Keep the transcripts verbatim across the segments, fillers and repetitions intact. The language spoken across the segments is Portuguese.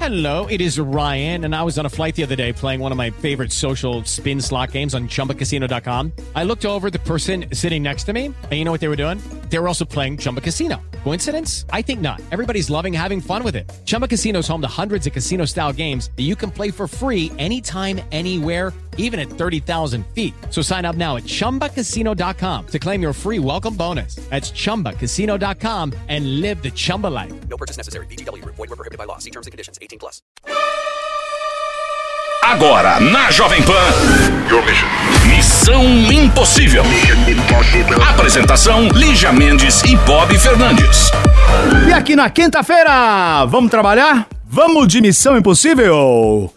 Hello, it is Ryan, and I was on a flight the other day playing one of my favorite social spin slot games on Chumba Casino dot com. I looked over at the person sitting next to me, and you know what they were doing? They were also playing Chumba Casino. Coincidence? I think not. Everybody's loving having fun with it. Chumba Casino is home to hundreds of casino-style games that you can play for free anytime, anywhere, even at thirty thousand feet. So sign up now at Chumba Casino dot com to claim your free welcome bonus. That's Chumba Casino dot com and live the Chumba life. No purchase necessary. V G W. Void where prohibited by law. See terms and conditions. eighteen plus. Agora, na Jovem Pan. Missão Impossível. Apresentação, Lígia Mendes e Bob Fernandes. E aqui na quinta-feira, vamos trabalhar? Vamos de Missão Impossível?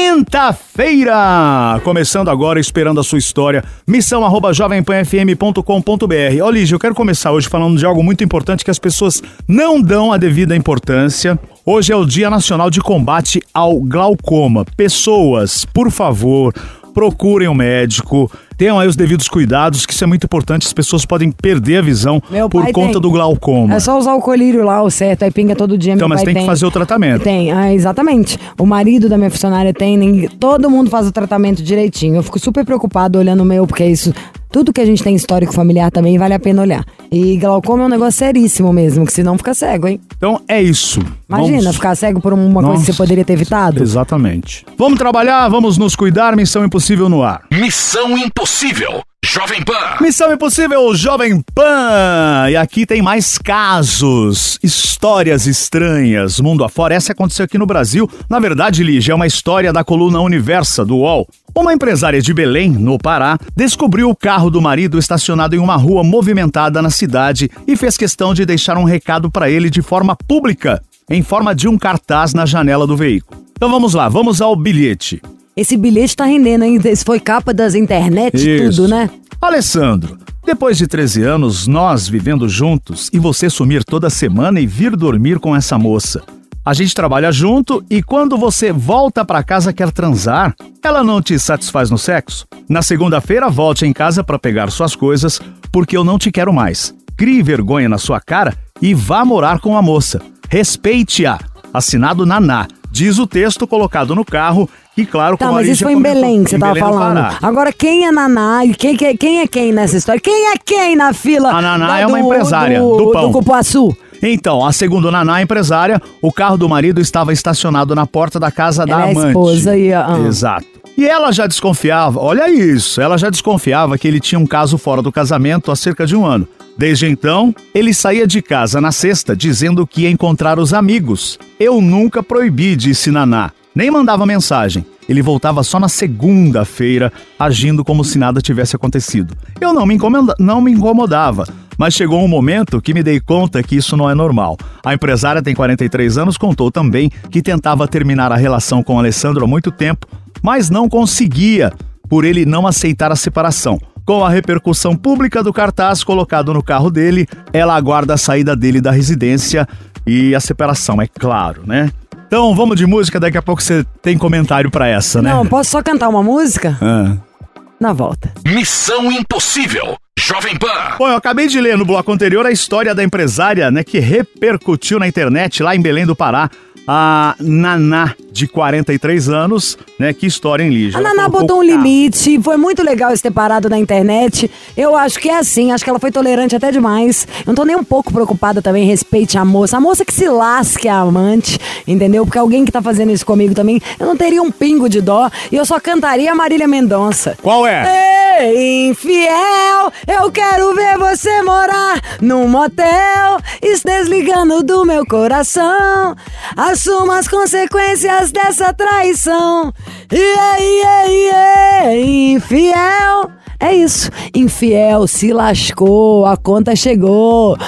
Quinta-feira! Começando agora, esperando a sua história. Missão arroba jovem pan f m ponto com ponto b r. Ó, Lígia, eu quero começar hoje falando de algo muito importante que as pessoas não dão a devida importância. Hoje é o Dia Nacional de Combate ao Glaucoma. Pessoas, por favor, procurem um médico, tenham aí os devidos cuidados, que isso é muito importante. As pessoas podem perder a visão Meu por pai conta tem. do glaucoma. É só usar o colírio lá, o certo, aí pinga todo dia. Então, meu mas pai tem que fazer o tratamento. Tem, ah, exatamente. O marido da minha funcionária tem, nem, todo mundo faz o tratamento direitinho. Eu fico super preocupado olhando o meu, porque isso, tudo que a gente tem histórico familiar também vale a pena olhar. E glaucoma é um negócio seríssimo mesmo, que senão fica cego, hein? Então é isso. Imagina, Vamos... ficar cego por uma Nossa. coisa que você poderia ter evitado. Exatamente. Vamos trabalhar, vamos nos cuidar. Missão Impossível no ar. Missão Impossível. Jovem Pan. Missão Impossível, Jovem Pan. E aqui tem mais casos, histórias estranhas, mundo afora. Essa aconteceu aqui no Brasil. Na verdade, Lígia, é uma história da coluna Universa, do U O L. Uma empresária de Belém, no Pará, descobriu o carro do marido estacionado em uma rua movimentada na cidade e fez questão de deixar um recado para ele de forma pública, em forma de um cartaz na janela do veículo. Então vamos lá, vamos ao bilhete. Esse bilhete tá rendendo ainda. Isso foi capa das internet e tudo, né? Alessandro, depois de treze anos, nós vivendo juntos e você sumir toda semana e vir dormir com essa moça. A gente trabalha junto e quando você volta pra casa quer transar, ela não te satisfaz no sexo? Na segunda-feira, volte em casa pra pegar suas coisas, porque eu não te quero mais. Crie vergonha na sua cara e vá morar com a moça. Respeite-a. Assinado Naná. Diz o texto colocado no carro e, claro, Tá, como mas a isso Lígia foi em comentou, Belém que você em tava Belém do falando. Pará. Agora, quem é Naná e quem, quem, quem é quem nessa história? Quem é quem na fila? A Naná da- é uma do- empresária do, do pão. Do Cupuaçu. Então, a segundo Naná, empresária, o carro do marido estava estacionado na porta da casa da Ela é a amante. esposa e a- ah. Exato. E ela já desconfiava, olha isso, ela já desconfiava que ele tinha um caso fora do casamento há cerca de um ano. Desde então, ele saía de casa na sexta dizendo que ia encontrar os amigos. Eu nunca proibi, disse Naná. Nem mandava mensagem. Ele voltava só na segunda-feira, agindo como se nada tivesse acontecido. Eu não me, incomoda- não me incomodava, mas chegou um momento que me dei conta que isso não é normal. A empresária tem quarenta e três anos, contou também que tentava terminar a relação com Alessandro há muito tempo, mas não conseguia, por ele não aceitar a separação. Com a repercussão pública do cartaz colocado no carro dele, ela aguarda a saída dele da residência e a separação, é claro, né? Então vamos de música, daqui a pouco você tem comentário pra essa, né? Não, posso só cantar uma música? Ah. Na volta. Missão Impossível. Jovem Pan. Bom, eu acabei de ler no bloco anterior a história da empresária, né, que repercutiu na internet lá em Belém do Pará, a Naná, de quarenta e três anos, né? Que história, hein, Lígia? A Ela Naná colocou botou um o carro. limite, foi muito legal esse ter parado na internet. Eu acho que é assim, acho que ela foi tolerante até demais. Eu não tô nem um pouco preocupada também, respeite a moça. A moça que se lasque a amante, entendeu? Porque alguém que tá fazendo isso comigo também, eu não teria um pingo de dó e eu só cantaria Marília Mendonça. Qual é? Ei, infiel, eu quero ver você morar num motel, se desligando do meu coração. Assuma as consequências dessa traição. Yeah, yeah, yeah, infiel. É isso, infiel, se lascou, a conta chegou.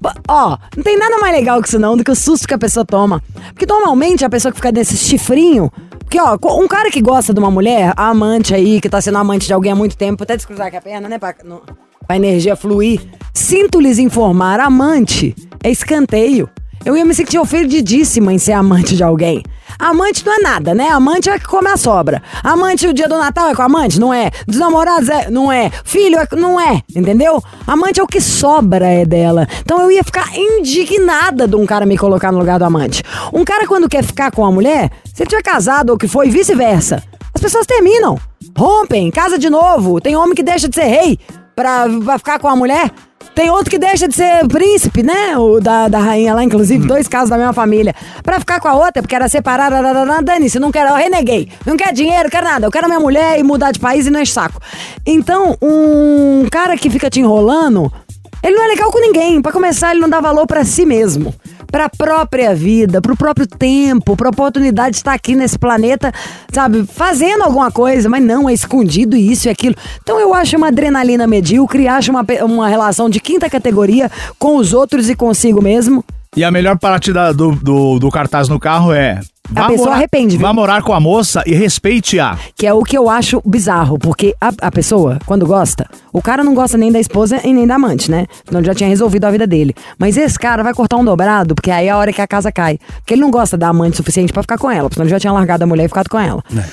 Ó, não tem nada mais legal que isso não, do que o susto que a pessoa toma. Porque normalmente a pessoa que fica nesse chifrinho... Porque, ó, um cara que gosta de uma mulher, a amante aí, que tá sendo amante de alguém há muito tempo, até descruzar aqui a perna, né, pra, no, pra energia fluir. Sinto lhes informar, amante é escanteio. Eu ia me sentir ofendidíssima em ser amante de alguém. Amante não é nada, né? Amante é que come a sobra. Amante, o dia do Natal é com amante? Não é. Dos namorados é? Não é. Filho é? Não é. Entendeu? Amante é o que sobra é dela. Então eu ia ficar indignada de um cara me colocar no lugar do amante. Um cara quando quer ficar com a mulher, se ele tiver casado ou que foi, vice-versa, as pessoas terminam, rompem, casa de novo. Tem homem que deixa de ser rei pra, pra ficar com a mulher. Tem outro que deixa de ser príncipe, né? O da, da rainha lá, inclusive, dois casos da mesma família. Pra ficar com a outra, porque era separar, dane-se, não quero, eu reneguei. Não quero dinheiro, quero nada. Eu quero minha mulher e mudar de país e não enche saco. Então, um cara que fica te enrolando, ele não é legal com ninguém. Pra começar, ele não dá valor pra si mesmo. Pra própria vida, pro próprio tempo, pra oportunidade de estar aqui nesse planeta, sabe, fazendo alguma coisa, mas não, é escondido isso e aquilo. Então eu acho uma adrenalina medíocre, acho uma, uma relação de quinta categoria com os outros e consigo mesmo. E a melhor parte da, do, do, do cartaz no carro é... A pessoa morar, arrepende, viu? Vá morar com a moça e respeite-a. Que é o que eu acho bizarro, porque a, a pessoa, quando gosta, o cara não gosta nem da esposa e nem da amante, né? Senão ele já tinha resolvido a vida dele. Mas esse cara vai cortar um dobrado, porque aí é a hora que a casa cai. Porque ele não gosta da amante o suficiente pra ficar com ela, senão ele já tinha largado a mulher e ficado com ela. É.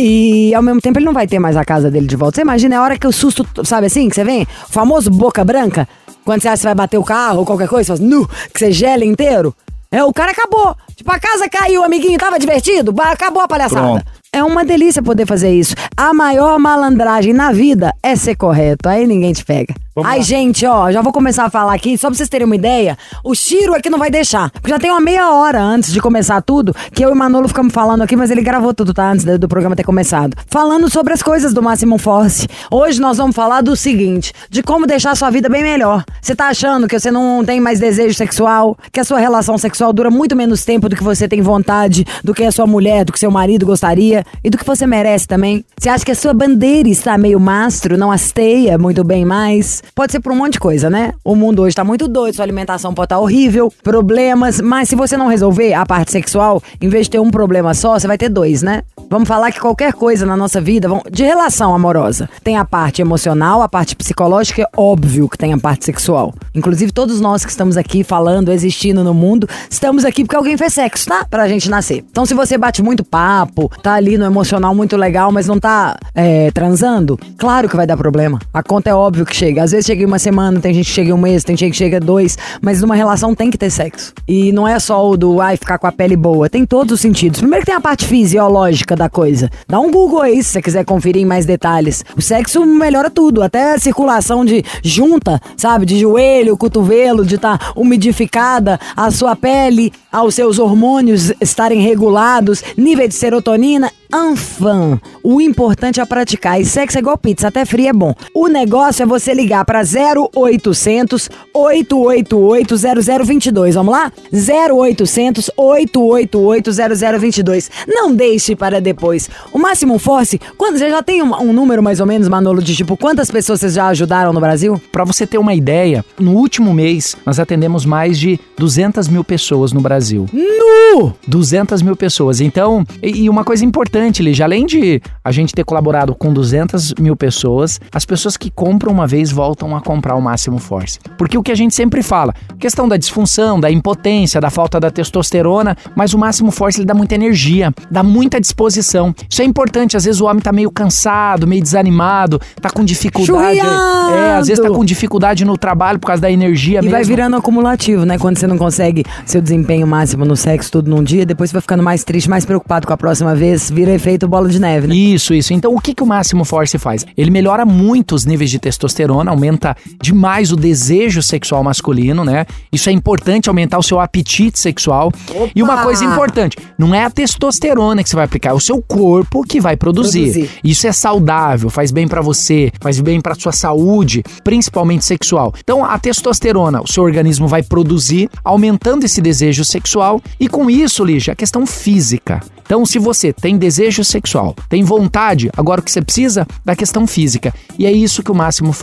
E ao mesmo tempo ele não vai ter mais a casa dele de volta. Você imagina, é a hora que o susto, sabe assim, que você vem? O famoso boca branca, quando você acha que você vai bater o carro ou qualquer coisa, você fala, nu, que você gela inteiro. É, o cara acabou. Tipo, a casa caiu, o amiguinho tava divertido, acabou a palhaçada. Pronto. É uma delícia poder fazer isso. A maior malandragem na vida é ser correto. Aí ninguém te pega. Vamos Ai, lá. Gente, ó, já vou começar a falar aqui, só pra vocês terem uma ideia. O Chiro aqui não vai deixar. Porque já tem uma meia hora antes de começar tudo, que eu e o Manolo ficamos falando aqui, mas ele gravou tudo, tá? Antes do programa ter começado. Falando sobre as coisas do Máximo Force. Hoje nós vamos falar do seguinte, de como deixar a sua vida bem melhor. Você tá achando que você não tem mais desejo sexual, que a sua relação sexual dura muito menos tempo do que você tem vontade, do que a sua mulher, do que seu marido gostaria e do que você merece também. Você acha que a sua bandeira está meio mastro, não hasteia muito bem mais? Pode ser por um monte de coisa, né? O mundo hoje tá muito doido, sua alimentação pode estar horrível, problemas, mas se você não resolver a parte sexual, em vez de ter um problema só, você vai ter dois, né? Vamos falar que qualquer coisa na nossa vida, de relação amorosa, tem a parte emocional, a parte psicológica, é óbvio que tem a parte sexual. Inclusive todos nós que estamos aqui falando, existindo no mundo, estamos aqui porque alguém fez sexo, tá? Pra gente nascer. Então se você bate muito papo, tá ali no emocional muito legal, mas não tá é, transando, claro que vai dar problema. A conta é óbvio que chega. Às vezes chega em uma semana, tem gente que chega em um mês, tem gente que chega em dois, mas numa relação tem que ter sexo. E não é só o do, ai, ficar com a pele boa, tem todos os sentidos. Primeiro que tem a parte fisiológica da coisa. Dá um Google aí, se você quiser conferir em mais detalhes. O sexo melhora tudo, até a circulação de junta, sabe, de joelho, cotovelo, de estar tá umidificada, a sua pele, aos seus hormônios estarem regulados, nível de serotonina, enfim, o importante é praticar. E sexo é igual pizza, até frio é bom. O negócio é você ligar para zero oitocentos, oito oito oito, zero zero dois dois. Vamos lá? zero oitocentos, oito oito oito, zero zero dois dois. Não deixe para depois. O Máximo Force, quando você já tem um, um número mais ou menos, Manolo, de tipo, quantas pessoas vocês já ajudaram no Brasil? Para você ter uma ideia, no último mês nós atendemos mais de duzentas mil pessoas no Brasil. Nu! duzentas mil pessoas. Então, e, e uma coisa importante, Lígia, além de a gente ter colaborado com duzentas mil pessoas, as pessoas que compram uma vez voltam a comprar o Máximo Force. Porque o que a gente sempre fala, questão da disfunção, da impotência, da falta da testosterona, mas o Máximo Force ele dá muita energia, dá muita disposição. Isso é importante, às vezes o homem tá meio cansado, meio desanimado, tá com dificuldade. Churriado. É, às vezes tá com dificuldade no trabalho por causa da energia e mesmo. E vai virando acumulativo, né? Quando você não consegue seu desempenho máximo no sexo tudo num dia, depois você vai ficando mais triste, mais preocupado com a próxima vez, vira efeito bola de neve, né? Isso, isso. Então, o que, que o Máximo Force faz? Ele melhora muito os níveis de testosterona, aumenta demais o desejo sexual masculino, né? Isso é importante, aumentar o seu apetite sexual. Opa! E uma coisa importante, não é a testosterona que você vai aplicar, é o seu corpo que vai produzir. produzir. Isso é saudável, faz bem pra você, faz bem pra sua saúde, principalmente sexual. Então, a testosterona, o seu organismo vai produzir, aumentando esse desejo sexual e com isso, Lígia, a questão física. Então, se você tem desejo sexual, tem vontade, agora o que você precisa da questão física. E é isso que o Máximo Force faz.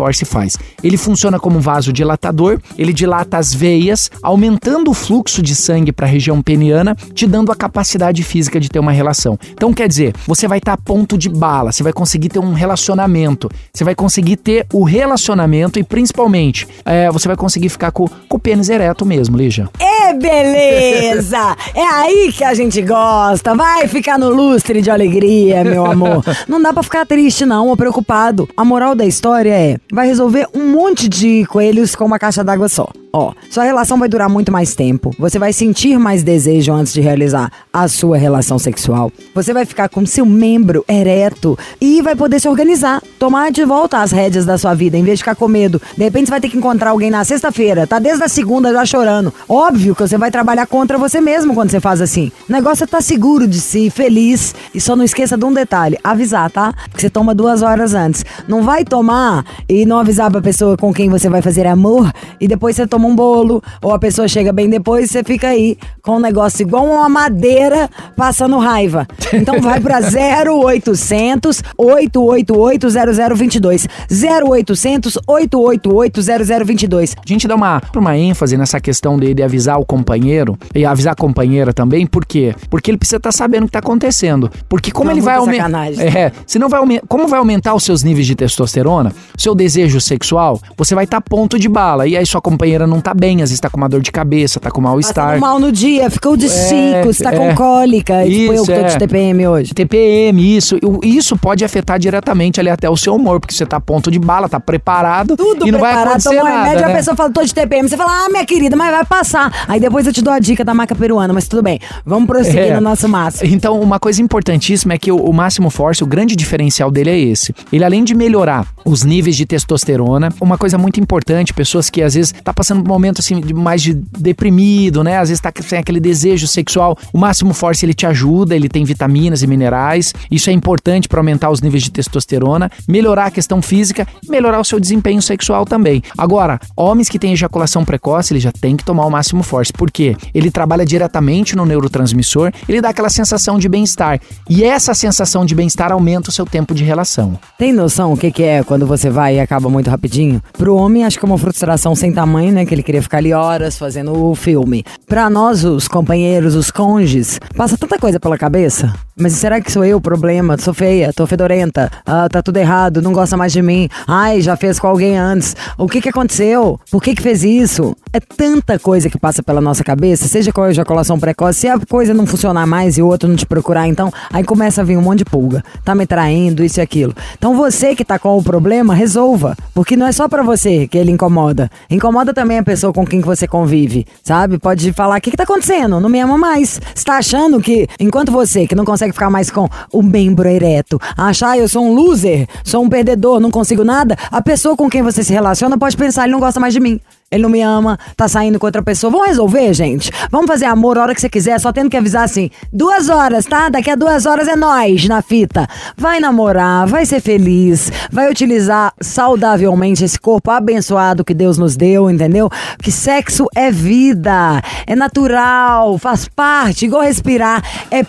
faz? Ele funciona como um vasodilatador, ele dilata as veias, aumentando o fluxo de sangue para a região peniana, te dando a capacidade física de ter uma relação. Então, quer dizer, você vai estar a ponto de bala, você vai conseguir ter um relacionamento, você vai conseguir ter o relacionamento e, principalmente, é, você vai conseguir ficar com, com o pênis ereto mesmo, Lígia. É beleza! É aí que a gente gosta. Vai ficar no lustre de alegria, meu amor. Não dá pra ficar triste, não, ou preocupado. A moral da história é, vai resolver um monte de coelhos com uma caixa d'água só. Ó, sua relação vai durar muito mais tempo. Você vai sentir mais desejo antes de realizar a sua relação sexual. Você vai ficar com seu membro ereto e vai poder se organizar. Tomar de volta as rédeas da sua vida, em vez de ficar com medo. De repente você vai ter que encontrar alguém na sexta-feira. Tá desde a segunda já chorando. Óbvio que você vai trabalhar contra você mesmo quando você faz assim. O negócio é estar seguro de si, feliz. E só não esqueça de um detalhe. Avisar, tá? Porque você toma duas horas antes. Não vai tomar e não avisar pra pessoa com quem você vai fazer amor e depois você toma um bolo, ou a pessoa chega bem depois e você fica aí com um negócio igual uma madeira passando raiva. Então vai pra zero oitocentos, oito oito oito, zero zero dois dois. zero oitocentos, oito oito oito, zero zero dois dois. A gente dá uma, uma ênfase nessa questão de, de avisar o companheiro e avisar a companheira também, por quê? Porque ele precisa estar sabendo o que está acontecendo. Porque como Não, ele vai aumentar. É, se não vai aumentar, como vai aumentar os seus níveis de testosterona, seu desejo sexual, você vai estar ponto de bala. E aí sua companheira não tá bem, às vezes tá com uma dor de cabeça, tá com mal-estar. Passando mal no dia, ficou de cinco, você tá com é. cólica. Isso, tipo eu que tô é. de T P M hoje. T P M, isso. Isso pode afetar diretamente ali até o seu humor, porque você tá a ponto de bala, tá preparado Tudo e não vai preparado, acontecer toma nada, remédio, né? a pessoa fala, tô de T P M. Você fala, ah, minha querida, mas vai passar. Aí depois eu te dou a dica da maca peruana, mas tudo bem. Vamos prosseguir É. no nosso máximo. Então, uma coisa importantíssima é que o, o Máximo Force, o grande diferencial dele é esse. Ele, além de melhorar os níveis de testosterona, uma coisa muito importante, pessoas que às vezes tá passando por um momento assim, de mais de deprimido, né? Às vezes tá sem aquele desejo sexual. O Máximo Force, ele te ajuda, ele tem vitaminas e minerais. Isso é importante para aumentar os níveis de testosterona, melhorar a questão física e melhorar o seu desempenho sexual também. Agora, homens que têm ejaculação precoce, ele já tem que tomar o Máximo Force. Por quê? Ele trabalha diretamente no neurotransmissor, ele dá aquela sensação de bem-estar. E essa sensação de bem-estar aumenta o seu tempo de relação. Tem noção o que, que é quando você vai e acaba muito rapidinho? Pro homem, acho que é uma frustração sem tamanho, né? Que ele queria ficar ali horas fazendo o filme. Pra nós, os companheiros, os cônjuges, passa tanta coisa pela cabeça. Mas será que sou eu o problema? Sou feia, tô fedorenta, ah, tá tudo errado, não gosta mais de mim. Ai, já fez com alguém antes. O que que aconteceu? Por que que fez isso? É tanta coisa que passa pela nossa cabeça, seja com a ejaculação precoce, se a coisa não funcionar mais e o outro não te procurar, então, aí começa a vir um monte de pulga. Tá me traindo, isso e aquilo. Então você que tá com o problema, resolva. Porque não é só pra você que ele incomoda. Incomoda também a pessoa com quem você convive, sabe? Pode falar, o que que tá acontecendo? Não me ama mais. Você tá achando que, enquanto você, que não consegue ficar mais com o membro ereto, achar eu sou um loser, sou um perdedor, não consigo nada, a pessoa com quem você se relaciona pode pensar, ele não gosta mais de mim. Ele não me ama, tá saindo com outra pessoa. Vamos resolver, gente? Vamos fazer amor a hora que você quiser, só tendo que avisar assim, duas horas, tá? Daqui a duas horas é nós na fita. Vai namorar, vai ser feliz, vai utilizar saudavelmente esse corpo abençoado que Deus nos deu, entendeu? Que sexo é vida, é natural, faz parte, igual respirar, é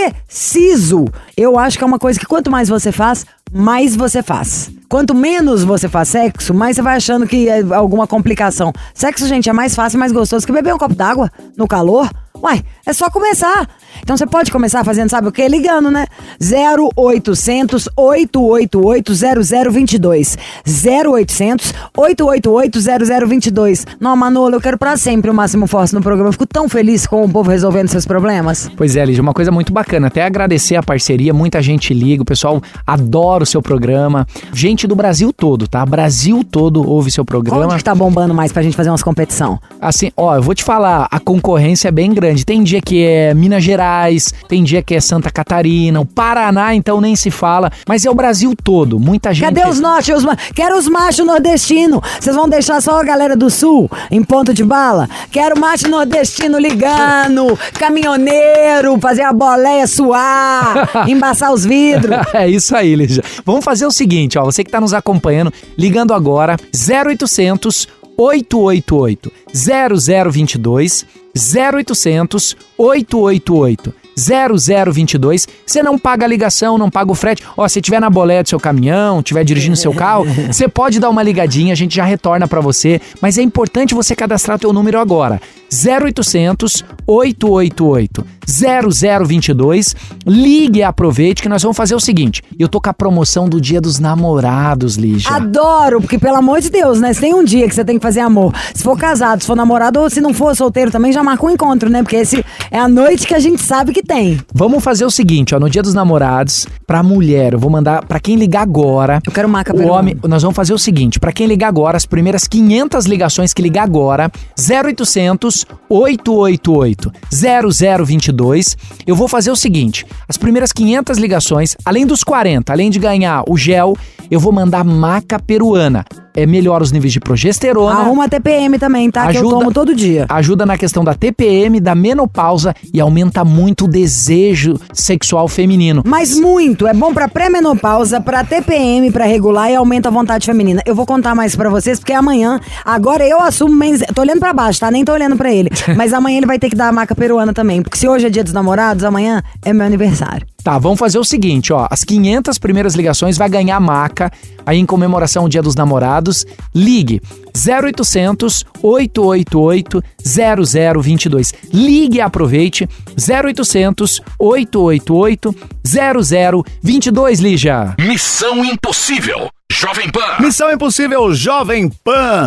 preciso. Eu acho que é uma coisa que quanto mais você faz, mais você faz. Quanto menos você faz sexo, mais você vai achando que é alguma complicação. Sexo, gente, é mais fácil e mais gostoso que beber um copo d'água no calor. Uai, é só começar. Então você pode começar fazendo, sabe o quê? Ligando, né? zero oitocentos, oito oito oito, zero zero dois dois. zero oitocentos, oito oito oito, zero zero dois dois. Não, Manolo, eu quero pra sempre o Máximo Force no programa. Eu fico tão feliz com o povo resolvendo seus problemas. Pois é, Lígia, uma coisa muito bacana. Até agradecer a parceria, muita gente liga, o pessoal adora o seu programa. Gente do Brasil todo, tá? Brasil todo ouve seu programa. Onde que tá bombando mais pra gente fazer umas competição? Assim, ó, eu vou te falar, a concorrência é bem grande. Tem dia que é Minas Gerais, tem dia que é Santa Catarina, o Paraná, então nem se fala. Mas é o Brasil todo, muita gente... Cadê os norte? Os ma... Quero os machos nordestinos. Vocês vão deixar só a galera do sul em ponto de bala? Quero macho nordestino ligando, caminhoneiro, fazer a boleia suar, embaçar os vidros. É isso aí, Lígia. Vamos fazer o seguinte, ó, você que tá nos acompanhando, ligando agora, zero oitocentos, oito oito oito, zero zero dois dois, zero oitocentos, oito oito oito, zero zero vinte e dois. Você não paga a ligação, não paga o frete. Ó, se tiver na boleia do seu caminhão, estiver dirigindo seu carro, você pode dar uma ligadinha, a gente já retorna pra você. Mas é importante você cadastrar o teu número agora. zero oitocentos, oito oito oito, zero zero vinte e dois. Ligue e aproveite que nós vamos fazer o seguinte. Eu tô com a promoção do Dia dos Namorados, Lígia. Adoro, porque pelo amor de Deus, né? Se tem um dia que você tem que fazer amor, se for casado, se for namorado ou se não for solteiro também, já marca um encontro, né? Porque esse é a noite que a gente sabe que tem. Vamos fazer o seguinte, ó, no Dia dos Namorados, pra mulher, eu vou mandar pra quem ligar agora. Eu quero marca o pelo homem. Nós vamos fazer o seguinte, pra quem ligar agora, as primeiras quinhentas ligações que ligar agora, zero oitocentos, oito oito oito, zero zero vinte e dois. Eu vou fazer o seguinte, as primeiras quinhentas ligações, além dos quarenta, além de ganhar o gel, eu vou mandar maca peruana. É melhor os níveis de progesterona. Arruma T P M também, tá? Ajuda, que eu tomo todo dia. Ajuda na questão da T P M, da menopausa e aumenta muito o desejo sexual feminino. Mas muito. É bom pra pré-menopausa, pra T P M, pra regular e aumenta a vontade feminina. Eu vou contar mais pra vocês, porque amanhã, agora eu assumo... Menz... Tô olhando pra baixo, tá? Nem tô olhando pra ele. Mas amanhã ele vai ter que dar a maca peruana também. Porque se hoje é dia dos namorados, amanhã é meu aniversário. Tá, vamos fazer o seguinte, ó. As quinhentas primeiras ligações vai ganhar maca aí em comemoração ao Dia dos Namorados. Ligue zero oitocentos, oito oito oito, zero zero vinte e dois. Ligue e aproveite zero oitocentos, oito oito oito, zero zero vinte e dois, Lígia. Missão Impossível, Jovem Pan. Missão Impossível Jovem Pan.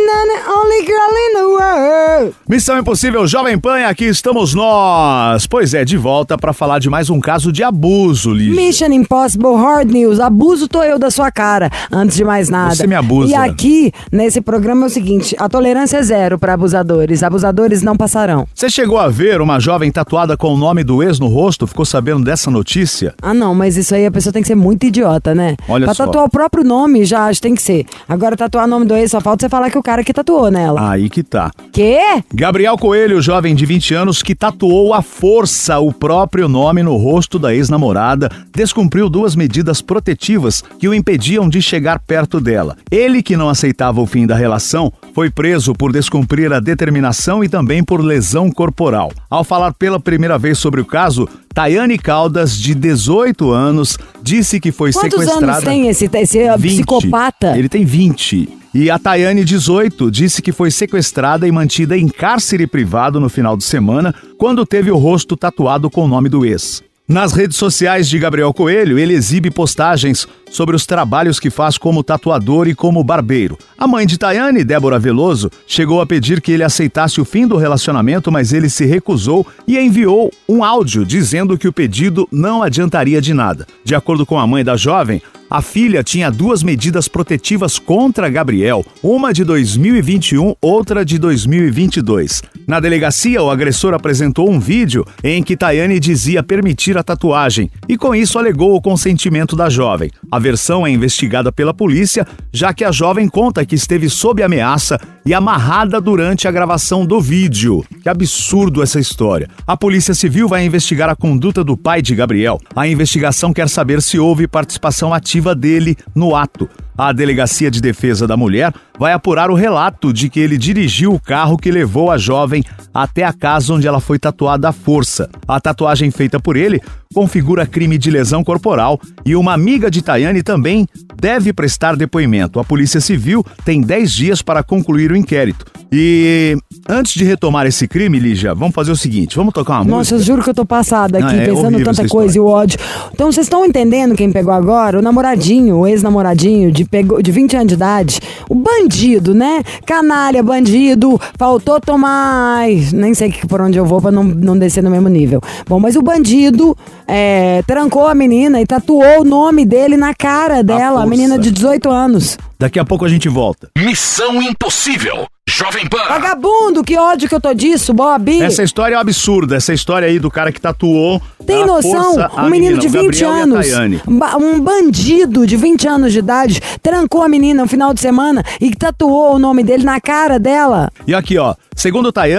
Only girl in the world. Missão Impossível Jovem Pan, e aqui estamos nós. Pois é, de volta para falar de mais um caso de abuso, Lígia. Mission Impossible Hard News. Abuso tô eu da sua cara, antes de mais nada. Você me abusa. E aqui, nesse programa é o seguinte, a tolerância é zero para abusadores. Abusadores não passarão. Você chegou a ver uma jovem tatuada com o nome do ex no rosto? Ficou sabendo dessa notícia? Ah não, mas isso aí a pessoa tem que ser muito idiota, né? Olha pra só. tatuar o próprio nome já acho que tem que ser. Agora tatuar o nome do ex, só falta você falar que o cara que tatuou nela. Aí que tá. Quê? Gabriel Coelho, jovem de vinte anos que tatuou à força o próprio nome no rosto da ex-namorada, descumpriu duas medidas protetivas que o impediam de chegar perto dela. Ele, que não aceitava o fim da relação, foi preso por descumprir a determinação e também por lesão corporal. Ao falar pela primeira vez sobre o caso, Tayane Caldas, de dezoito anos, disse que foi Quantos sequestrada... Quantos anos tem esse, esse vinte. Psicopata? Ele tem vinte. E a Tayane, dezoito, disse que foi sequestrada e mantida em cárcere privado no final de semana, quando teve o rosto tatuado com o nome do ex. Nas redes sociais de Gabriel Coelho, ele exibe postagens sobre os trabalhos que faz como tatuador e como barbeiro. A mãe de Tayane, Débora Veloso, chegou a pedir que ele aceitasse o fim do relacionamento, mas ele se recusou e enviou um áudio dizendo que o pedido não adiantaria de nada. De acordo com a mãe da jovem, a filha tinha duas medidas protetivas contra Gabriel, uma de dois mil e vinte e um, outra de dois mil e vinte e dois. Na delegacia, o agressor apresentou um vídeo em que Tayane dizia permitir a tatuagem e, com isso, alegou o consentimento da jovem. A versão é investigada pela polícia, já que a jovem conta que esteve sob ameaça e amarrada durante a gravação do vídeo. Que absurdo essa história. A Polícia Civil vai investigar a conduta do pai de Gabriel. A investigação quer saber se houve participação ativa dele no ato. A Delegacia de Defesa da Mulher vai apurar o relato de que ele dirigiu o carro que levou a jovem até a casa onde ela foi tatuada à força. A tatuagem feita por ele configura crime de lesão corporal e uma amiga de Tayane também deve prestar depoimento. A Polícia Civil tem dez dias para concluir o inquérito. E antes de retomar esse crime, Lígia, vamos fazer o seguinte, vamos tocar uma Nossa, música? eu juro que eu tô passada aqui, Não, é pensando tanta essa coisa e o ódio. Então, vocês estão entendendo quem pegou agora? O namoradinho, o ex-namoradinho de, pegou, de vinte anos de idade. O bandido, né? Canalha, bandido, faltou tomar... Ai, nem sei por onde eu vou pra não, não descer no mesmo nível. Bom, mas o bandido é, trancou a menina e tatuou o nome dele na cara dela, a, a menina de dezoito anos. Daqui a pouco a gente volta. Missão Impossível, Jovem Pan. Vagabundo, que ódio que eu tô disso, Bob. Essa história é um absurdo, essa história aí do cara que tatuou. Tem noção? Força, um menino menina, de vinte anos, um bandido de vinte anos de idade, trancou a menina no final de semana e tatuou o nome dele na cara dela. E aqui, ó, segundo Tayane,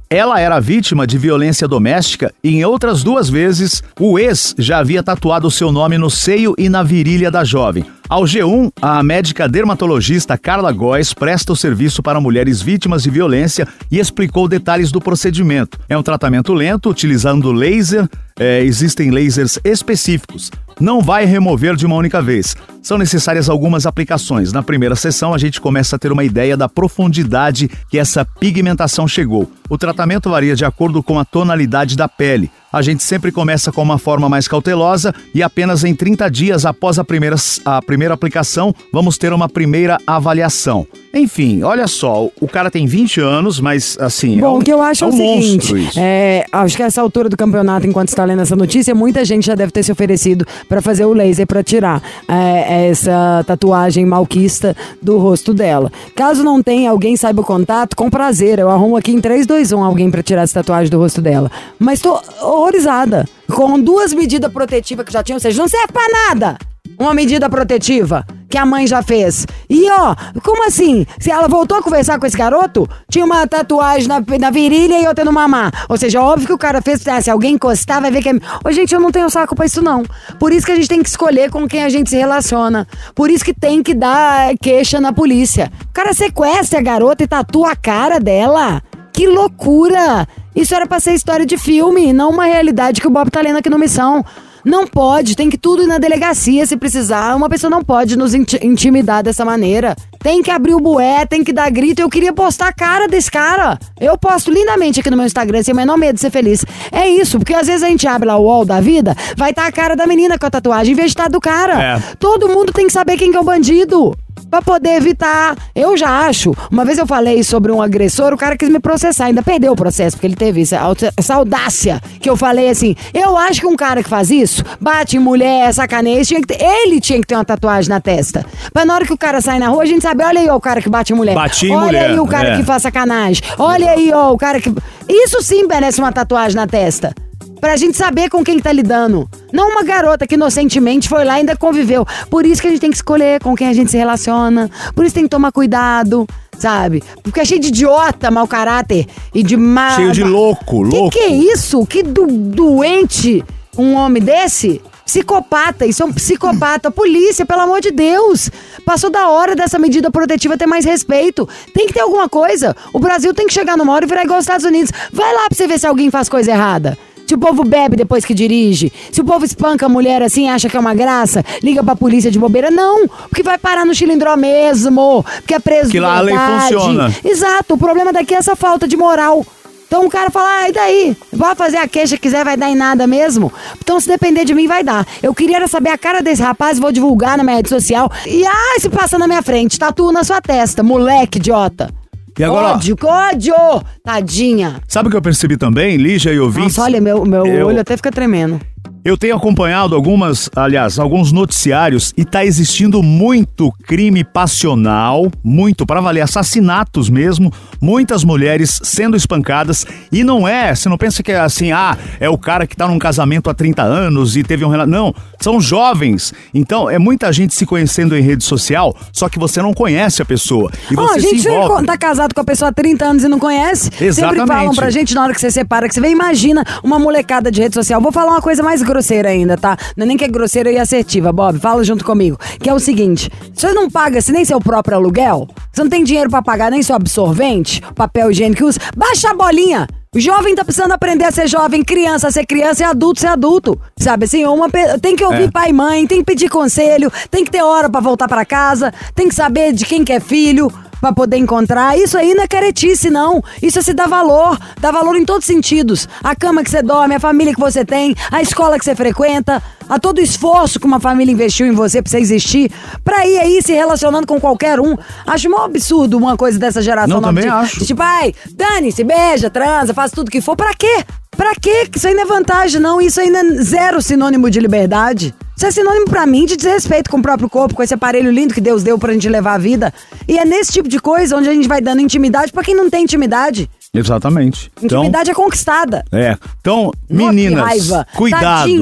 ela era vítima de violência doméstica e em outras duas vezes o ex já havia tatuado seu nome no seio e na virilha da jovem. Ao G um, a médica dermatologista Carla Góes presta o serviço para mulheres vítimas de violência e explicou detalhes do procedimento. É um tratamento lento, utilizando laser, é, existem lasers específicos. Não vai remover de uma única vez. São necessárias algumas aplicações. Na primeira sessão, a gente começa a ter uma ideia da profundidade que essa pigmentação chegou. O tratamento varia de acordo com a tonalidade da pele. A gente sempre começa com uma forma mais cautelosa e apenas em trinta dias após a primeira, a primeira aplicação, vamos ter uma primeira avaliação. Enfim, olha só, o cara tem vinte anos, mas assim... Bom, é um, o que eu acho é, é um o seguinte, monstro é, acho que a essa altura do campeonato, enquanto está lendo essa notícia, muita gente já deve ter se oferecido para fazer o laser para tirar é, essa tatuagem malquista do rosto dela. Caso não tenha, alguém saiba o contato, com prazer, eu arrumo aqui em três, dois, um alguém para tirar essa tatuagem do rosto dela. Mas tô horrorizada, com duas medidas protetivas que já tinham, ou seja, não serve pra nada. Uma medida protetiva que a mãe já fez. E ó, como assim? Se ela voltou a conversar com esse garoto, tinha uma tatuagem na, na virilha e outra no mamar. Ou seja, óbvio que o cara fez, ah, se alguém encostar vai ver que é... Ô, gente, eu não tenho saco pra isso não. Por isso que a gente tem que escolher com quem a gente se relaciona. Por isso que tem que dar queixa na polícia. O cara sequestra a garota e tatua a cara dela. Que loucura! Isso era pra ser história de filme, não uma realidade que o Bob tá lendo aqui no Missão. Não pode, tem que tudo ir na delegacia se precisar. Uma pessoa não pode nos inti- intimidar dessa maneira. Tem que abrir o bué, tem que dar grito. Eu queria postar a cara desse cara. Eu posto lindamente aqui no meu Instagram, sem o menor medo de ser feliz. É isso, porque às vezes a gente abre lá o wall da vida, vai estar tá a cara da menina com a tatuagem, em vez de estar do cara. É. Todo mundo tem que saber quem que é o bandido. Pra poder evitar. Eu já acho. Uma vez eu falei sobre um agressor, o cara quis me processar. Ainda perdeu o processo, porque ele teve essa, essa audácia que eu falei assim. Eu acho que um cara que faz isso, bate em mulher, sacaneia, tinha que ter, ele tinha que ter uma tatuagem na testa. Pra na hora que o cara sai na rua, a gente sabe, olha aí ó, o cara que bate em mulher. Bate em olha mulher. aí o cara é. que faz sacanagem. Olha aí ó, o cara que... Isso sim merece uma tatuagem na testa. Pra gente saber com quem tá lidando. Não uma garota que inocentemente foi lá e ainda conviveu. Por isso que a gente tem que escolher com quem a gente se relaciona. Por isso tem que tomar cuidado, sabe? Porque é cheio de idiota, mau caráter e de má... Cheio de louco, louco. Que que é isso? Que do, doente um homem desse? Psicopata, isso é um psicopata. Polícia, pelo amor de Deus. Passou da hora dessa medida protetiva ter mais respeito. Tem que ter alguma coisa. O Brasil tem que chegar numa hora e virar igual aos Estados Unidos. Vai lá pra você ver se alguém faz coisa errada. Se o povo bebe depois que dirige, se o povo espanca a mulher assim, acha que é uma graça, liga pra polícia de bobeira, não, porque vai parar no chilindró mesmo, porque é preso que de lá verdade. A lei funciona. Exato, o problema daqui é essa falta de moral. Então o cara fala, ah, e daí? Vai fazer a queixa que quiser, vai dar em nada mesmo? Então se depender de mim, vai dar. Eu queria saber a cara desse rapaz, vou divulgar na minha rede social. E ah, se passa na minha frente, tatua na sua testa, moleque idiota. E agora, ódio, ódio! Tadinha. Sabe o que eu percebi também, Lígia e ouvintes? Nossa, olha, meu, meu eu... olho até fica tremendo. Eu tenho acompanhado algumas, aliás, alguns noticiários e tá existindo muito crime passional, muito, para valer, assassinatos mesmo, muitas mulheres sendo espancadas e não é, você não pensa que é assim, ah, é o cara que tá num casamento há trinta anos e teve um relato, não, são jovens, então é muita gente se conhecendo em rede social, só que você não conhece a pessoa e você oh, a gente se envolve. Tá casado com a pessoa há trinta anos e não conhece, exatamente. Sempre falam pra gente na hora que você separa, que você vê, imagina uma molecada de rede social, vou falar uma coisa mais grosseira ainda, tá? Não é nem que é grosseira e assertiva, Bob, fala junto comigo. Que é o seguinte, você não paga se nem seu próprio aluguel, você não tem dinheiro pra pagar nem seu absorvente, papel higiênico que usa, baixa a bolinha. O jovem tá precisando aprender a ser jovem, criança a ser criança e adulto a ser adulto. Sabe assim, uma, tem que ouvir é. pai e mãe, tem que pedir conselho, tem que ter hora pra voltar pra casa, tem que saber de quem que é filho pra poder encontrar. Isso aí não é caretice, não. Isso é se dá valor. Dá valor em todos os sentidos. A cama que você dorme, a família que você tem, a escola que você frequenta, a todo o esforço que uma família investiu em você pra você existir, pra ir aí se relacionando com qualquer um. Acho mó absurdo uma coisa dessa geração. Não, também de, acho. De, tipo, ai, dane-se, beija, transa, faz tudo que for. Pra quê? Pra quê? Isso aí não é vantagem, não. Isso aí não é zero sinônimo de liberdade. Isso é sinônimo pra mim de desrespeito com o próprio corpo, com esse aparelho lindo que Deus deu pra gente levar a vida. E é nesse tipo de coisa onde a gente vai dando intimidade pra quem não tem intimidade. Exatamente. Intimidade então, é conquistada. É. Então, meninas, raiva. cuidado. Tadinha.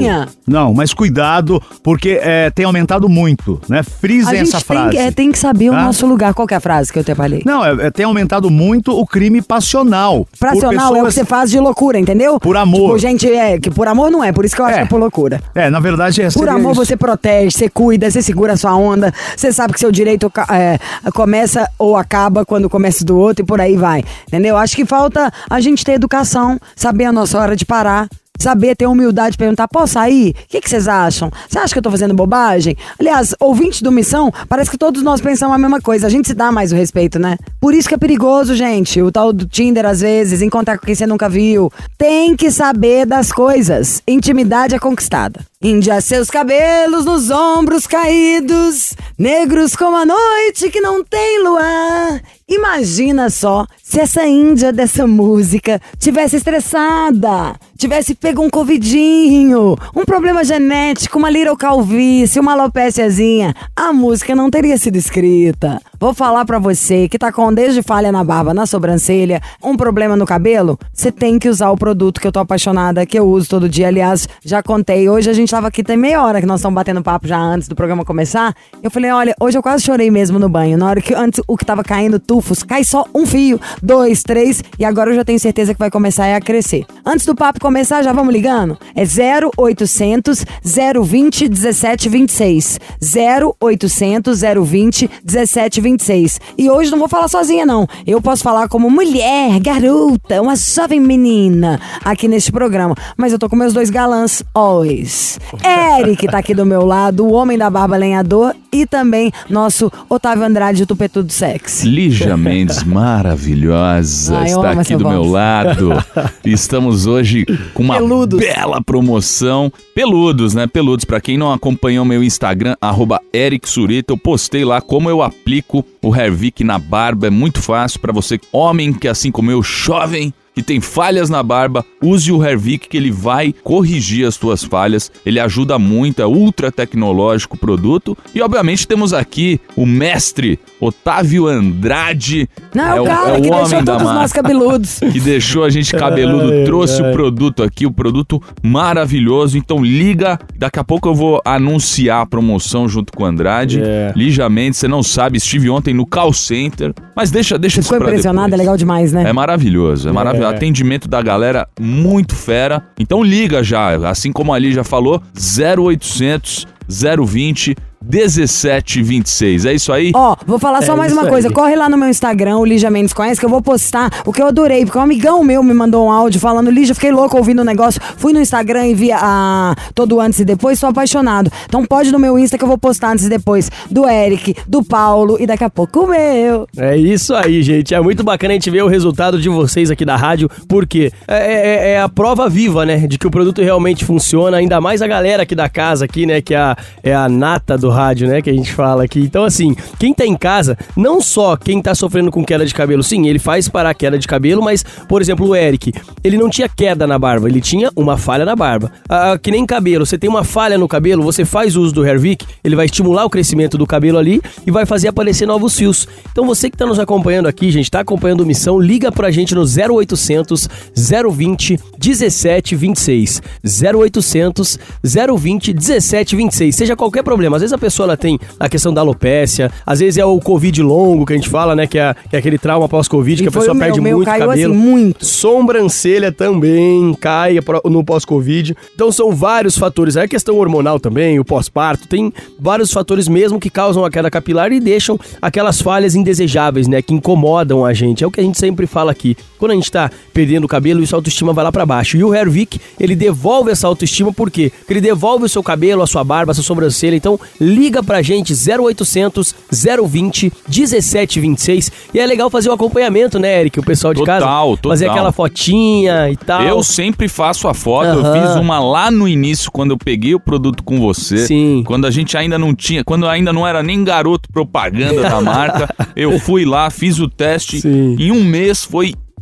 Não, mas cuidado, porque é, tem aumentado muito, né? Frisem essa frase. Tem, é, tem que saber tá? o nosso lugar. Qual que é a frase que eu te falei? Não, é, é, tem aumentado muito o crime passional. Passional pessoas... é o que você faz de loucura, entendeu? Por amor. Tipo, gente, é, que por amor não é, por isso que eu acho é. que é por loucura. É, na verdade é Por amor isso. você protege, você cuida, você segura a sua onda, você sabe que seu direito é, começa ou acaba quando começa do outro e por aí vai, entendeu? Acho que falta a gente ter educação, saber a nossa hora de parar. Saber, ter humildade de perguntar, posso sair? O que, que vocês acham? Você acha que eu tô fazendo bobagem? Aliás, ouvintes do Missão, parece que todos nós pensamos a mesma coisa. A gente se dá mais o respeito, né? Por isso que é perigoso, gente. O tal do Tinder, às vezes, encontrar com quem você nunca viu. Tem que saber das coisas. Intimidade é conquistada. Índia, seus cabelos nos ombros caídos, negros como a noite que não tem luar. Imagina só se essa índia dessa música tivesse estressada, tivesse pego um covidinho, um problema genético, uma little calvície, uma alopéciazinha. A música não teria sido escrita. Vou falar pra você que tá com desde falha na barba, na sobrancelha, um problema no cabelo, você tem que usar o produto que eu tô apaixonada, que eu uso todo dia. Aliás, já contei, hoje a gente tava aqui, tem meia hora que nós estamos batendo papo já antes do programa começar. Eu falei, olha, hoje eu quase chorei mesmo no banho. Na hora que antes o que tava caindo, tufos, cai só um fio, dois, três, e agora eu já tenho certeza que vai começar a crescer. Antes do papo começar, já vamos ligando? É zero oitocentos, zero vinte, dezessete vinte e seis. zero oitocentos, zero vinte, dezessete vinte e seis. E hoje não vou falar sozinha, não. Eu posso falar como mulher, garota, uma jovem menina aqui neste programa. Mas eu tô com meus dois galãs, always. Eric tá aqui do meu lado, o homem da barba lenhador, e também nosso Otávio Andrade, o tupetudo sexy. Lígia Mendes, maravilhosa, Ai, está aqui do voz. meu lado. Estamos hoje com uma Peludos. bela promoção. Peludos, né? Peludos. Pra quem não acompanhou meu Instagram, arroba Eric Surita, eu postei lá como eu aplico o Hervik na barba. É muito fácil para você, homem que assim como eu, jovem, que tem falhas na barba, use o Hervik que ele vai corrigir as tuas falhas. Ele ajuda muito, é ultra tecnológico o produto. E obviamente temos aqui o mestre Otávio Andrade. Não, é o, o cara é o que homem deixou da todos marca, nós cabeludos. que deixou a gente cabeludo, Ai, trouxe ai. o produto aqui, o produto maravilhoso. Então liga, daqui a pouco eu vou anunciar a promoção junto com o Andrade. É. Lígia Mendes, você não sabe, estive ontem no call center, mas deixa, deixa isso Ficou pra impressionado, é depois. legal demais, né? É maravilhoso, é maravilhoso. É. Atendimento da galera muito fera. Então liga já, assim como a Lígia falou, zero oitocentos, zero vinte, dezessete vinte e seis. É isso aí? Ó, vou falar só É mais isso uma coisa. aí. Corre lá no meu Instagram, o Lígia Mendes Conhece, que eu vou postar o que eu adorei. Porque um amigão meu me mandou um áudio falando, Lígia, fiquei louco ouvindo o negócio. Fui no Instagram e vi a, todo antes e depois, sou apaixonado. Então pode no meu Insta que eu vou postar antes e depois do Eric, do Paulo e daqui a pouco o meu. É isso aí, gente. É muito bacana a gente ver o resultado de vocês aqui da rádio, porque é, é- é a prova viva, né, de que o produto realmente funciona, ainda mais a galera aqui da casa, aqui, né, que é a, é a nata do rádio, né, que a gente fala aqui. Então, assim, quem tá em casa, não só quem tá sofrendo com queda de cabelo, sim, ele faz parar a queda de cabelo, mas, por exemplo, o Eric, ele não tinha queda na barba, ele tinha uma falha na barba. Ah, que nem cabelo, você tem uma falha no cabelo, você faz uso do Hervik, ele vai estimular o crescimento do cabelo ali e vai fazer aparecer novos fios. Então você que tá nos acompanhando aqui, gente, tá acompanhando o Missão, liga pra gente no zero oitocentos, zero vinte, dezessete vinte e seis. zero oitocentos, zero vinte, dezessete vinte e seis. Seja qualquer problema, às vezes a pessoa ela tem a questão da alopécia, às vezes é o Covid longo que a gente fala, né, que é, que é aquele trauma pós-Covid, que E a foi pessoa o meu, perde o meu muito caiu cabelo. assim, muito. Sobrancelha também cai pro- no pós-Covid. Então são vários fatores. Aí a questão hormonal também, o pós-parto, tem vários fatores mesmo que causam a queda capilar e deixam aquelas falhas indesejáveis, né, que incomodam a gente. É o que a gente sempre fala aqui. Quando a gente tá perdendo o cabelo, isso a autoestima vai lá pra baixo. E o Hervik, ele devolve essa autoestima, por quê? Porque ele devolve o seu cabelo, a sua barba, a sua sobrancelha. Então liga pra gente, zero oitocentos, zero vinte, dezessete vinte e seis. E é legal fazer o acompanhamento, né, Eric? O pessoal de Total, casa. total. Fazer aquela fotinha e tal. Eu sempre faço a foto, eu Aham. fiz uma lá no início, quando eu peguei o produto com você. Sim. Quando a gente ainda não tinha, quando ainda não era nem garoto propaganda da marca, eu fui lá, fiz o teste. Sim. Em um mês foi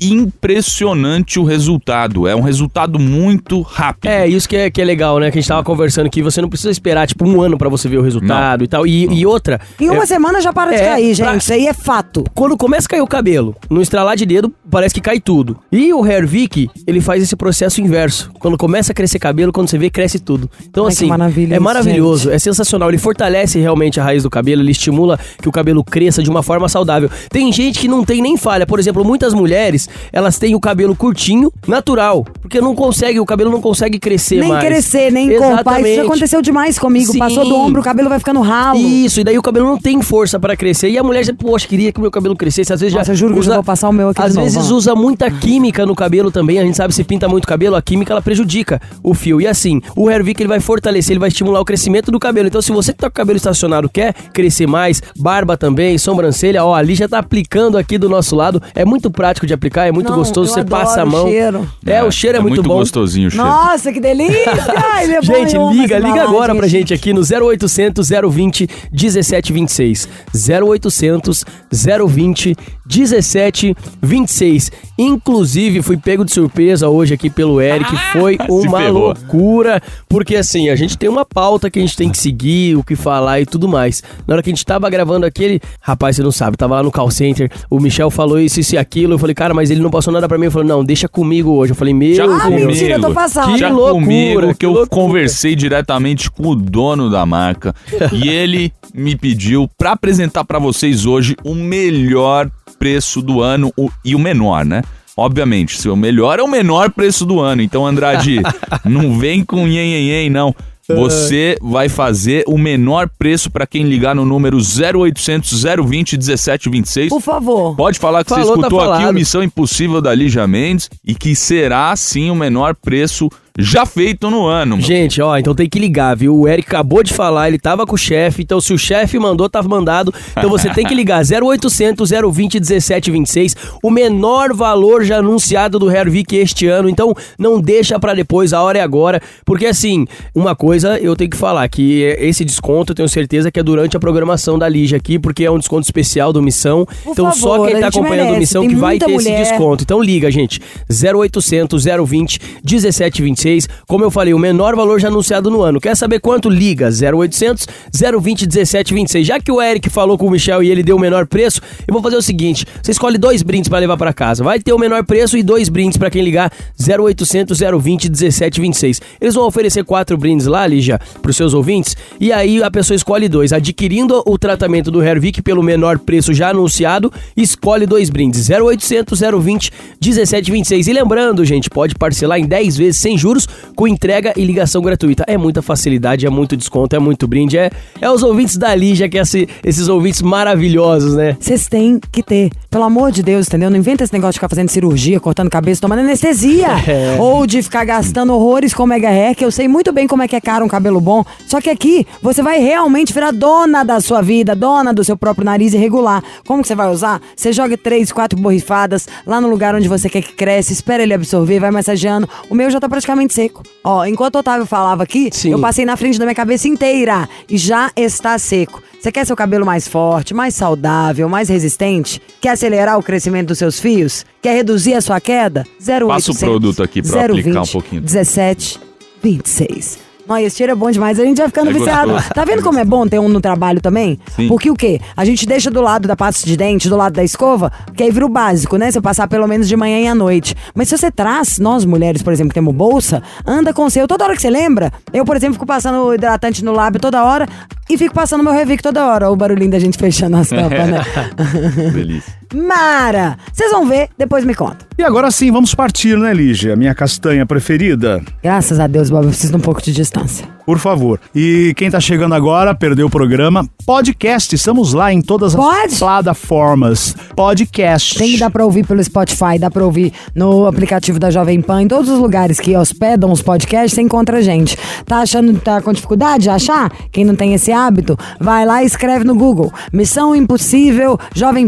impressionante o resultado. É um resultado muito rápido. É, isso que é, que é legal, né? Que a gente tava conversando que você não precisa esperar, tipo, um ano pra você ver o resultado Não. e tal. E, e outra... Em uma é, semana já para de é, cair, gente. pra- Isso aí é fato. Quando começa a cair o cabelo, no estralar de dedo, parece que cai tudo. E o Hervik, ele faz esse processo inverso. Quando começa a crescer cabelo, quando você vê, cresce tudo. Então, Ai, que assim, maravilhoso, é maravilhoso, gente. é sensacional. Ele fortalece realmente a raiz do cabelo, ele estimula que o cabelo cresça de uma forma saudável. Tem gente que não tem nem falha. Por exemplo, muitas mulheres, elas têm o cabelo curtinho, natural. Porque não consegue, o cabelo não consegue crescer Nem mais. crescer, nem encorpar. Isso Exatamente. já aconteceu demais comigo. Sim. Passou do ombro, o cabelo vai ficando ralo. Isso, e daí o cabelo não tem força pra crescer. E a mulher, poxa, queria que o meu cabelo crescesse. Às vezes Nossa, já eu juro que eu usa, já vou passar o meu aqui de Às novo, vezes ó. usa muita química no cabelo também. A gente sabe, se pinta muito cabelo, a química ela prejudica o fio. E assim, o Hervik ele vai fortalecer, ele vai estimular o crescimento do cabelo. Então, se você que tá com o cabelo estacionado quer crescer mais, barba também, sobrancelha, ó, ali já tá aplicando aqui do nosso lado. É muito prático de aplicar, é muito Não, gostoso. eu Você adoro passa a mão. o cheiro. É, o cheiro é, muito, bom. gostosinho o cheiro. Nossa, que delícia! Ele é bom, Gente, eu amo liga, essa liga embalagem, agora pra gente aqui no zero oitocentos, zero vinte, dezessete vinte e seis. zero oitocentos, zero vinte, dezessete vinte e seis. Inclusive, fui pego de surpresa hoje aqui pelo Eric. Foi uma ferrou. loucura. Porque assim, a gente tem uma pauta que a gente tem que seguir, o que falar e tudo mais. Na hora que a gente tava gravando aquele... Rapaz, você não sabe, tava lá no call center, o Michel falou isso, isso e aquilo. Eu falei, cara, mas ele não passou nada pra mim. Ele falou, não, deixa comigo hoje. Eu falei, meu Já Deus. Ah, mentira, eu tô passada. Que Já loucura, comigo, que, que eu loucura. conversei diretamente com o dono da marca e ele me pediu pra apresentar pra vocês hoje o melhor preço do ano o- e o menor, né? Obviamente, se o melhor é o menor preço do ano. Então, Andrade, não vem com nhen, nhen, nhen, não. Você vai fazer o menor preço pra quem ligar no número zero oitocentos, zero vinte, dezessete vinte e seis. Por favor. Pode falar que Falou, você tá escutou aqui falado. o Missão Impossível da Lígia Mendes e que será, sim, o menor preço já feito no ano. Gente, ó, então tem que ligar, viu? O Eric acabou de falar, ele tava com o chefe, então se o chefe mandou, tava mandado. Então você tem que ligar, zero oitocentos, zero vinte, dezessete vinte e seis, o menor valor já anunciado do Hervik este ano. Então não deixa pra depois, a hora é agora. Porque assim, uma coisa eu tenho que falar, que esse desconto eu tenho certeza que é durante a programação da Lígia aqui, porque é um desconto especial do Missão. Por Então favor, só quem a tá gente acompanhando o merece, Missão tem que vai muita ter esse mulher. desconto. Então liga, gente, zero oitocentos, zero vinte, dezessete vinte e seis. Como eu falei, o menor valor já anunciado no ano. Quer saber quanto? Liga, zero oitocentos, zero vinte, dezessete vinte e seis. Já que o Eric falou com o Michel e ele deu o menor preço, eu vou fazer o seguinte, você escolhe dois brindes pra levar pra casa. Vai ter o menor preço e dois brindes pra quem ligar, zero oitocentos, zero vinte, dezessete vinte e seis. Eles vão oferecer quatro brindes lá, Lígia, pros seus ouvintes, e aí a pessoa escolhe dois. Adquirindo o tratamento do Hervik pelo menor preço já anunciado, escolhe dois brindes, zero oitocentos, zero vinte, dezessete vinte e seis. E lembrando, gente, pode parcelar em dez vezes sem juros, com entrega e ligação gratuita. É muita facilidade, é muito desconto, é muito brinde, é, é os ouvintes da Lígia, que é esse, esses ouvintes maravilhosos, né? Vocês têm que ter. Pelo amor de Deus, entendeu? Não inventa esse negócio de ficar fazendo cirurgia, cortando cabeça, tomando anestesia. É. Ou de ficar gastando horrores com Mega Hair, que eu sei muito bem como é que é caro um cabelo bom. Só que aqui, você vai realmente virar dona da sua vida, dona do seu próprio nariz e regular. Como que você vai usar? Você joga três, quatro borrifadas lá no lugar onde você quer que cresça, espera ele absorver, vai massageando. O meu já tá praticamente seco. Ó, enquanto o Otávio falava aqui, Sim. eu passei na frente da minha cabeça inteira e já está seco. Você quer seu cabelo mais forte, mais saudável, mais resistente? Quer acelerar o crescimento dos seus fios? Quer reduzir a sua queda? zero Passa o produto aqui pra aplicar um pouquinho. dezessete vinte e seis. Não, esse cheiro é bom demais, a gente vai ficando É viciado. gostoso. Tá vendo como é bom ter um no trabalho também? Sim. Porque o quê? A gente deixa do lado da pasta de dente, do lado da escova, que aí vira o básico, né? Você passar pelo menos de manhã e à noite. Mas se você traz, nós mulheres, por exemplo, que temos bolsa, anda com o seu, toda hora que você lembra. Eu, por exemplo, fico passando o hidratante no lábio toda hora e fico passando meu Hervik toda hora. O barulhinho da gente fechando as tampas, né? Delícia. Mara! Vocês vão ver, depois me conta. E agora sim, vamos partir, né, Lígia? Minha castanha preferida. Graças a Deus, Bob, eu preciso de um pouco de distância. Por favor. E quem tá chegando agora, perdeu o programa, podcast. Estamos lá em todas as Pode? plataformas. Podcast. Tem que dar pra ouvir pelo Spotify, dá pra ouvir no aplicativo da Jovem Pan, em todos os lugares que hospedam os podcasts, você encontra a gente. Tá achando, tá com dificuldade de achar? Quem não tem esse hábito, vai lá e escreve no Google, Missão Impossível Jovem Pan.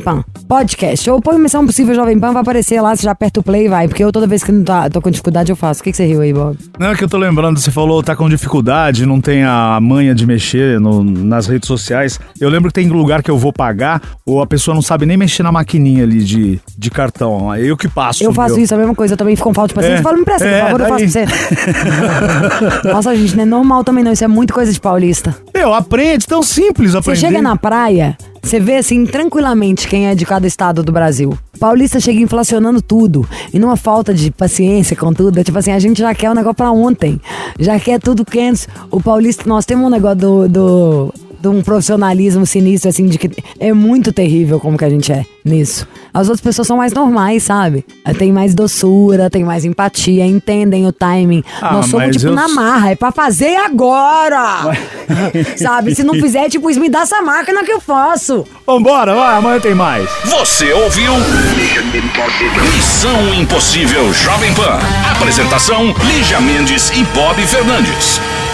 podcast. Ou põe Missão Impossível Jovem Pan, vai aparecer lá, você já aperta o play e vai. Porque eu toda vez que não tá, tô com dificuldade eu faço. O que, que você riu aí, Bob? Não, é que eu tô lembrando, você falou tá com dificuldade, não tem a manha de mexer no, nas redes sociais. Eu lembro que tem lugar que eu vou pagar, ou a pessoa não sabe nem mexer na maquininha ali de, de cartão. É eu que passo. Eu faço meu. isso, a mesma coisa. Eu também fico com falta de paciência. É, Eu falo, me empresta, é, por favor, daí. eu faço pra você. Nossa, gente, não é normal também não. Isso é muito coisa de paulista. Meu, aprende, tão simples aprender. Você chega na praia, você vê assim tranquilamente quem é de cada estado do Brasil. Paulista chega inflacionando tudo. E numa falta de paciência com tudo, é tipo assim, a gente já quer o negócio pra ontem. Já quer tudo quente. O paulista, nós temos um negócio do... do de um profissionalismo sinistro, assim, de que é muito terrível como que a gente é nisso. As outras pessoas são mais normais, sabe? Tem mais doçura, tem mais empatia, entendem o timing. Ah, Nós somos, mas tipo, eu- na marra, é pra fazer agora! Sabe? Se não fizer, tipo, isso me dá essa máquina que eu faço. Vambora, vai, amanhã tem mais. Você ouviu? Missão Impossível Jovem Pan. Apresentação: Lígia Mendes e Bob Fernandes.